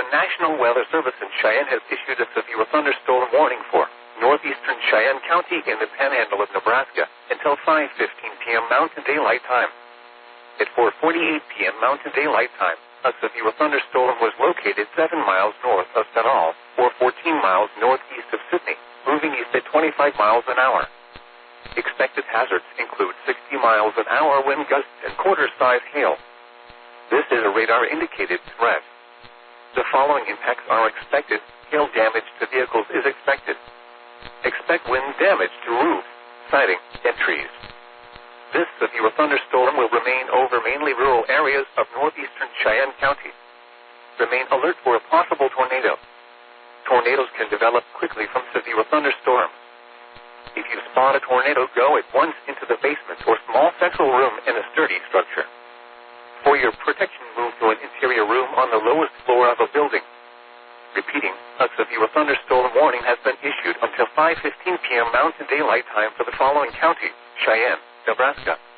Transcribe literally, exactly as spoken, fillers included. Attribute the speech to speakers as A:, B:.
A: National Weather Service in Cheyenne has issued a severe thunderstorm warning for northeastern Cheyenne County in the panhandle of Nebraska until five fifteen p.m. Mountain Daylight Time. At four forty-eight p.m. Mountain Daylight Time, a severe thunderstorm was located seven miles north of Sanal, or fourteen miles northeast of Sydney, moving east at twenty-five miles an hour. Expected hazards include sixty miles an hour wind gusts and quarter-size hail. This is a radar-indicated threat. The following impacts are expected. Hail damage to vehicles is expected. Expect wind damage to roofs, siding, and trees. This severe thunderstorm will remain over mainly rural areas of northeastern Cheyenne County. Remain alert for a possible tornado. Tornadoes can develop quickly from severe thunderstorms. If you spot a tornado, go at once into the basement or small central room in a sturdy structure. For your protection, move to an interior room on the lowest floor of a building. Repeating, a severe thunderstorm warning has been issued until five fifteen p.m. Mountain Daylight Time for the following county: Cheyenne, Nebraska,